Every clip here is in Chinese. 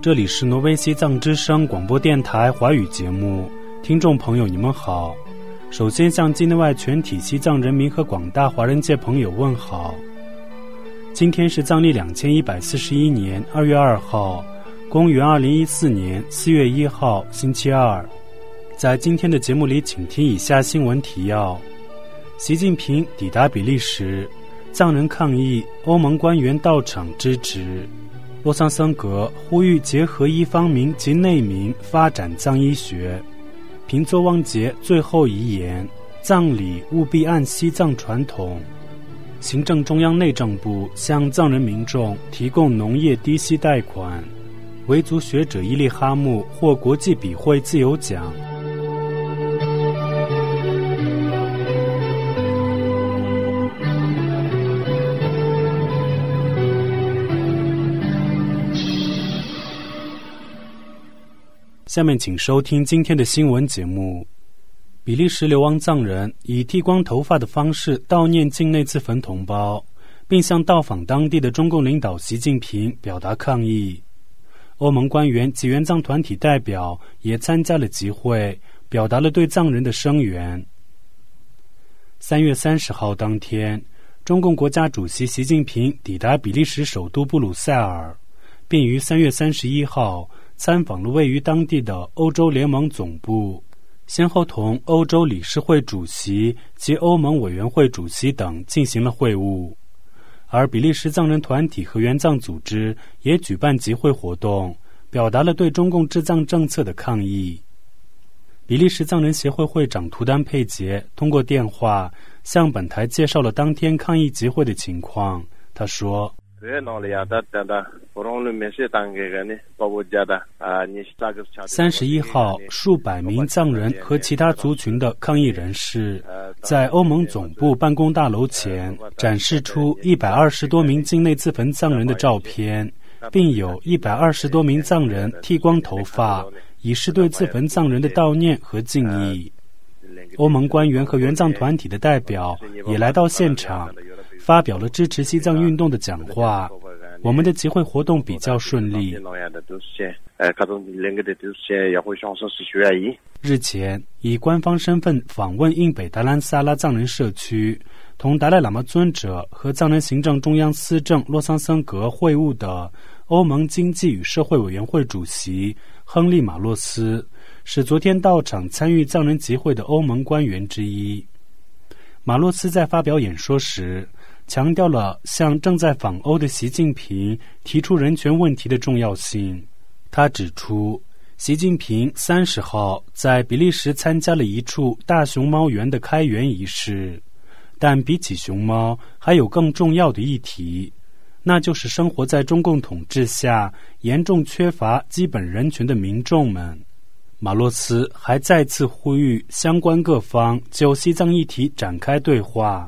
这里是挪威西藏之声广播电台华语节目，听众朋友你们好。首先向境内外全体西藏人民和广大华人界朋友问好。今天是藏历2141年2月2号，公元2014年4月1号，星期二。在今天的节目里，请听以下新闻提要：习近平抵达比利时，藏人抗议，欧盟官员到场支持。洛桑森格呼吁结合医方民及内民发展藏医学。平作旺节最后遗言：葬礼务必按西藏传统。行政中央内政部向藏人民众提供农业低息贷款。维族学者伊利哈木获国际笔会自由奖。下面请收听今天的新闻节目。比利时流亡藏人以剃光头发的方式悼念境内自焚同胞，并向到访当地的中共领导习近平表达抗议。欧盟官员及援藏团体代表也参加了集会，表达了对藏人的声援。3月30号当天，中共国家主席习近平抵达比利时首都布鲁塞尔，并于3月31号参访了位于当地的欧洲联盟总部，先后同欧洲理事会主席及欧盟委员会主席等进行了会晤。而比利时藏人团体和援藏组织也举办集会活动，表达了对中共治藏政策的抗议。比利时藏人协会会长图丹佩杰通过电话向本台介绍了当天抗议集会的情况。他说，31号，数百名藏人和其他族群的抗议人士在欧盟总部办公大楼前展示出120多名境内自焚藏人的照片，并有120多名藏人剃光头发，以示对自焚藏人的悼念和敬意。欧盟官员和援藏团体的代表也来到现场，发表了支持西藏运动的讲话。我们的集会活动比较顺利。日前，以官方身份访问印北达兰萨拉藏人社区，同达赖喇嘛尊者和藏人行政中央司政洛桑森格会晤的欧盟经济与社会委员会主席亨利·马洛斯，是昨天到场参与藏人集会的欧盟官员之一。马洛斯在发表演说时强调了向正在访欧的习近平提出人权问题的重要性。他指出，习近平30号在比利时参加了一处大熊猫园的开园仪式，但比起熊猫还有更重要的议题，那就是生活在中共统治下严重缺乏基本人权的民众们。马洛斯还再次呼吁相关各方就西藏议题展开对话。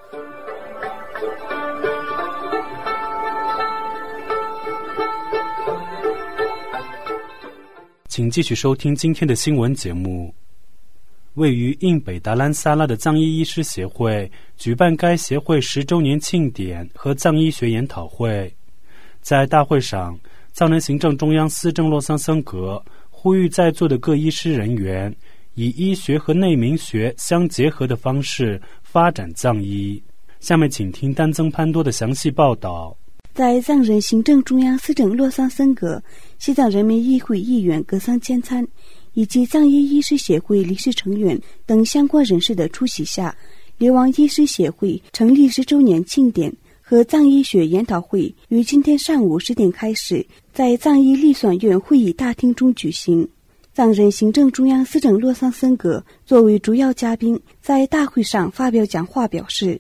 请继续收听今天的新闻节目。位于印北达兰萨拉的藏医医师协会举办该协会10周年庆典和藏医学研讨会。在大会上，藏人行政中央司政洛桑森格呼吁在座的各医师人员以医学和内民学相结合的方式发展藏医。下面请听丹增潘多的详细报道。 在藏人行政中央司政洛桑森格、西藏人民议会议员格桑坚参以及藏医医师协会理事成员等相关人士的出席下，流亡医师协会成立10周年庆典和藏医学研讨会于今天上午10点开始，在藏医立算院会议大厅中举行。藏人行政中央司政洛桑森格作为主要嘉宾，在大会上发表讲话表示，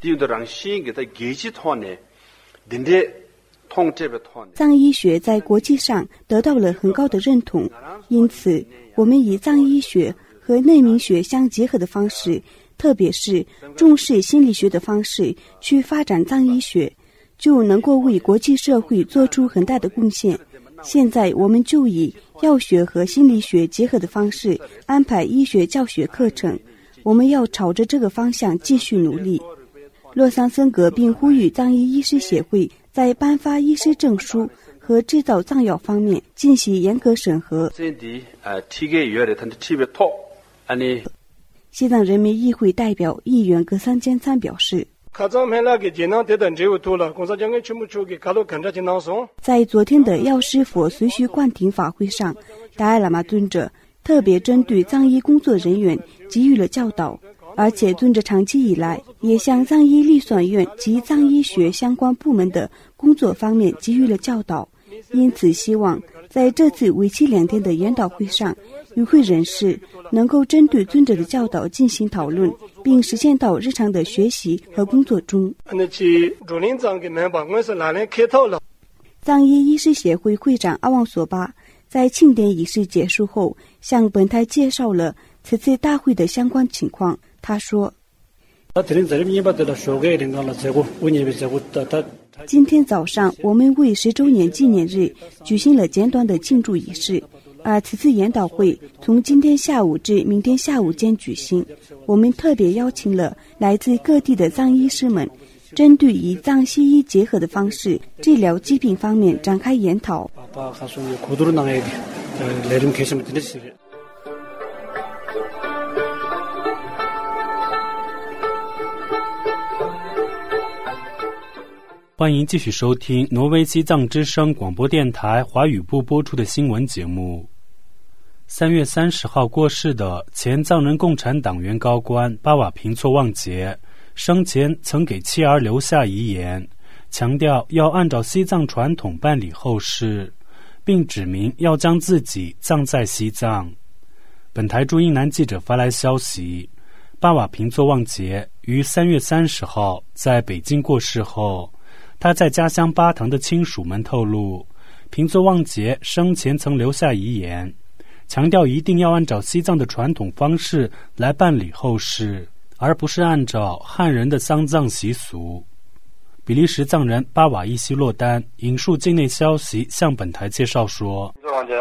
藏医学在国际上得到了很高的认同，因此我们以藏医学和内民学相结合的方式，特别是重视心理学的方式去发展藏医学，就能够为国际社会做出很大的贡献。现在我们就以药学和心理学结合的方式安排医学教学课程，我们要朝着这个方向继续努力。洛桑森格并呼吁藏医医师协会在颁发医师证书和和制造藏药方面进行严格审核。西藏人民议会代表议员格桑坚参表示，在昨天的药师佛随须灌顶法会上，达赖喇嘛尊者特别针对藏医工作人员给予了教导，而且尊者长期以来也向藏医立算院及藏医学相关部门的工作方面给予了教导，因此希望在这次为期2天的研讨会上，与会人士能够针对尊者的教导进行讨论，并实现到日常的学习和工作中。藏医医师协会会长阿旺索巴在庆典仪式结束后向本台介绍了此次大会的相关情况。他说，今天早上我们为10周年纪念日举行了简短的庆祝仪式，而此次研讨会从今天下午至明天下午间举行。我们特别邀请了来自各地的藏医师们，针对以藏西医结合的方式治疗疾病方面展开研讨。 欢迎继续收听挪威西藏之声广播电台华语部播出的新闻节目。3月30号过世的前藏人共产党员高官巴瓦平措旺杰生前曾给妻儿留下遗言，强调要按照西藏传统办理后事，并指明要将自己葬在西藏。本台驻英南记者发来消息，巴瓦平措旺杰于3月30号在北京过世后，他在家乡巴塘的亲属们透露，平措旺杰生前曾留下遗言，强调一定要按照西藏的传统方式来办理后事，而不是按照汉人的丧葬习俗。比利时藏人巴瓦伊西洛丹引述境内消息向本台介绍说，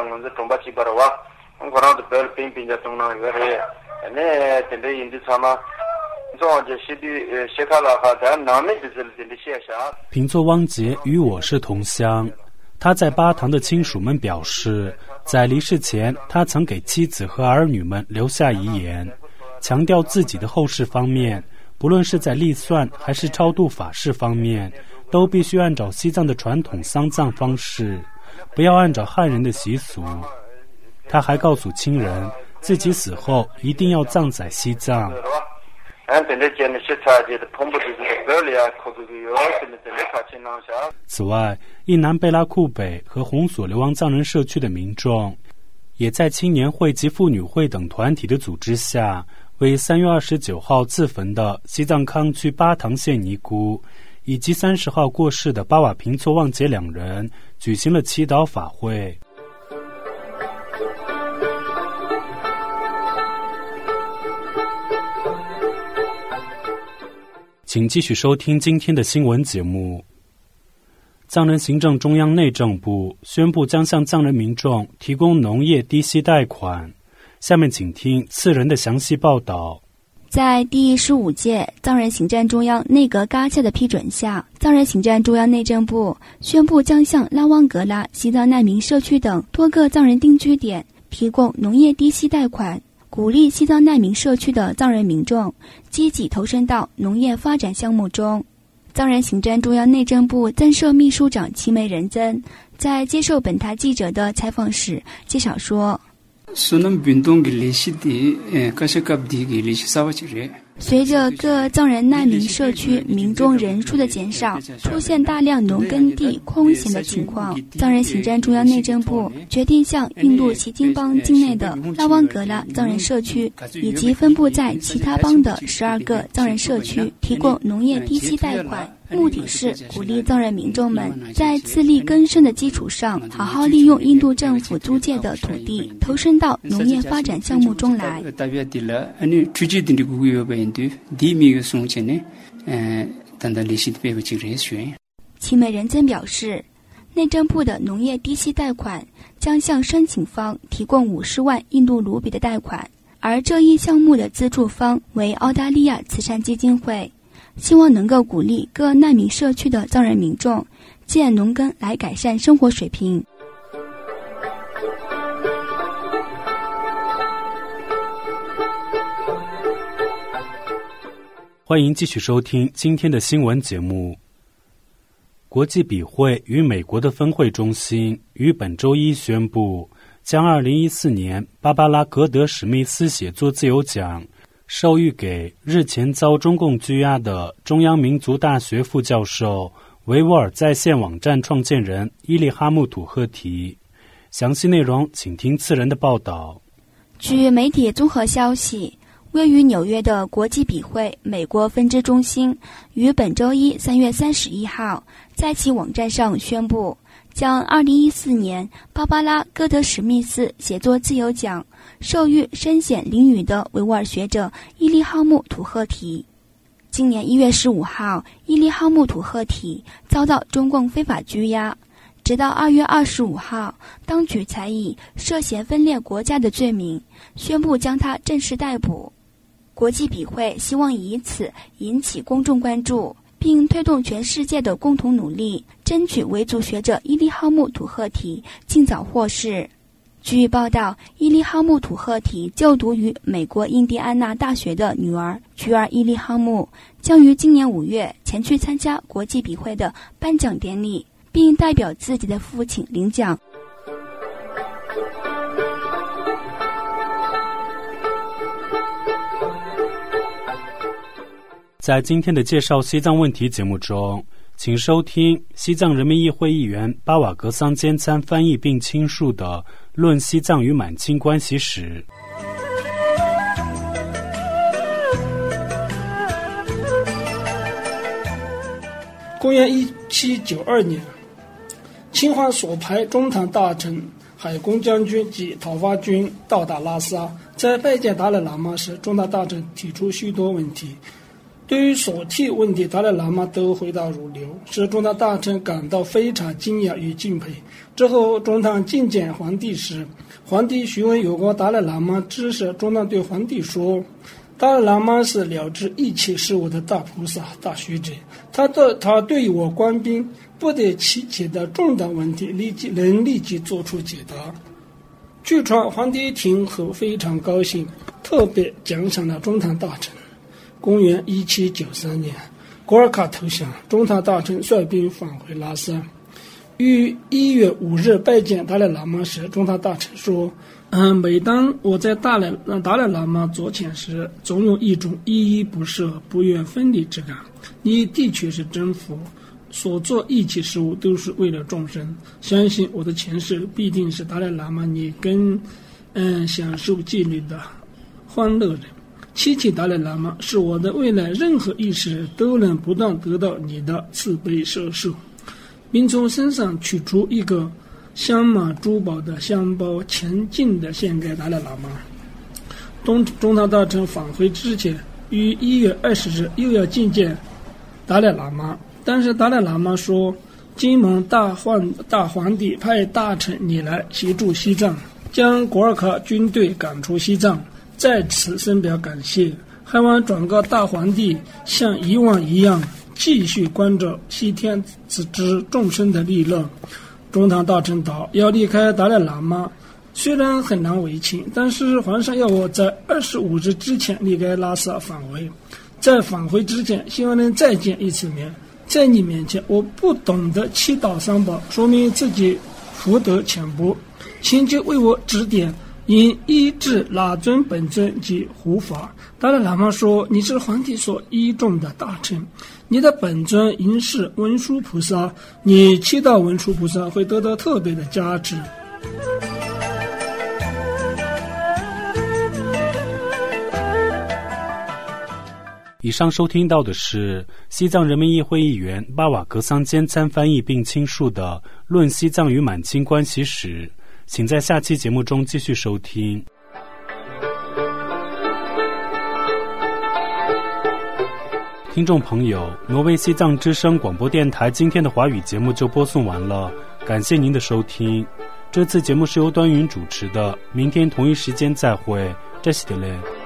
平措旺杰与我是同乡，他在巴塘的亲属们表示，在离世前他曾给妻子和儿女们留下遗言，强调自己的后事方面，不论是在立算还是超度法事方面，都必须按照西藏的传统丧葬方式，不要按照汉人的习俗。他还告诉亲人，自己死后一定要葬在西藏。此外，印南贝拉库北和红索流亡藏人社区的民众也在青年会及妇女会等团体的组织下，为3月29号自焚的西藏康区巴塘县尼姑以及30号过世的巴瓦平措旺杰2人举行了祈祷法会。请继续收听今天的新闻节目。藏人行政中央内政部宣布将向藏人民众提供农业低息贷款。下面请听次人的详细报道。 在第15届藏人行政中央内阁嘎恰的批准下，藏人行政中央内政部宣布将向拉旺格拉西藏难民社区等多个藏人定居点提供农业低息贷款，鼓励西藏难民社区的藏人民众积极投身到农业发展项目中。藏人行政中央内政部增设秘书长齐梅仁增在接受本台记者的采访时介绍说，随着各藏人难民社区民众人数的减少，出现大量农耕地空闲的情况，藏人行政中央内政部决定向印度锡金邦境内的拉旺格拉藏人社区以及分布在其他邦的12个藏人社区提供农业低息贷款，目的是鼓励藏人民众们在自力更生的基础上，好好利用印度政府租借的土地，投身到农业发展项目中来。齐梅仁增表示，内政部的农业低息贷款将向申请方提供50万印度卢比的贷款，而这一项目的资助方为澳大利亚慈善基金会，希望能够鼓励各难民社区的藏人民众借农耕来改善生活水平。 欢迎继续收听今天的新闻节目。国际笔会与美国的分会中心于本周一宣布，将2014年芭芭拉·格德史密斯写作自由奖授予给日前遭中共拘押的中央民族大学副教授、维吾尔在线网站创建人伊利哈木·土赫提。详细内容请听次人的报道。 据媒体综合消息，位于纽约的国际笔会美国分支中心于本周一3月31号在其网站上宣布，将2014年芭芭拉·戈德史密斯写作自由奖授予身显囹圄的维吾尔学者伊利哈木·土赫提。今年1月15号，伊利哈木·土赫提遭到中共非法拘押，直到2月25号，当局才以涉嫌分裂国家的罪名宣布将他正式逮捕。国际笔会希望以此引起公众关注，并推动全世界的共同努力，争取维族学者伊利哈木·土赫提尽早获释。据报道，伊利哈木·土赫提就读于美国印第安纳大学的女儿菊儿伊利哈木将于今年5月前去参加国际笔会的颁奖典礼，并代表自己的父亲领奖。 在今天的介绍西藏问题节目中，请收听西藏人民议会议员巴瓦格桑坚参翻译并亲述的《论西藏与满清关系史》。 公元1792年，清皇所派中堂大臣、海公将军及讨伐军到达拉萨，在拜见达赖喇嘛时，中堂大臣提出许多问题。对于所提问题，达赖喇嘛都回答如流，使中堂大臣感到非常惊讶与敬佩。之后，中堂觐见皇帝时，皇帝询问有关达赖喇嘛知识，中堂对皇帝说：“达赖喇嘛是了知一切事物的大菩萨、大学者，他对于我官兵不得其解的重大问题能立即做出解答。”据传，皇帝听后非常高兴，特别奖赏了中堂大臣。公元1793年，果尔喀投降，中堂大臣率兵返回拉萨。于1月5日拜见达赖喇嘛时，中堂大臣说：“每当我在达赖喇嘛左前时，总有一种依依不舍、不愿分离之感。你的确是真佛，所做一切事物都是为了众生。相信我的前世必定是达赖喇嘛你跟享受戒律的欢乐人。祈祈达赖喇嘛是我的未来任何一世都能不断得到你的慈悲摄受，并从身上取出一个镶满珠宝的香包，虔敬地献给达赖喇嘛。中堂大臣返回之前，于1月20日又要觐见达赖喇嘛，但是达赖喇嘛说：“金蒙大皇帝派大臣你来协助西藏，将果尔喀军队赶出西藏，在此深表感谢，还望转告大皇帝，像以往一样继续关照西天之众生的利乐。”中堂大臣道：“要离开达赖喇嘛虽然很难为情，但是皇上要我在25日之前离开拉萨返回，在返回之前希望能再见一次面。在你面前我不懂得祈祷三宝，说明自己福德浅薄，请求为我指点，应依治哪尊本尊及护法。”达赖喇嘛说：“你是皇帝所倚重的大臣，你的本尊应是文殊菩萨，你祈祷文殊菩萨会得到特别的加持。” 以上收听到的是西藏人民议会议员巴瓦格桑坚参翻译并亲述的《论西藏与满清关系史》，请在下期节目中继续收听。听众朋友，挪威西藏之声广播电台今天的华语节目就播送完了，感谢您的收听。这次节目是由端云主持的，明天同一时间再会，这是的嘞。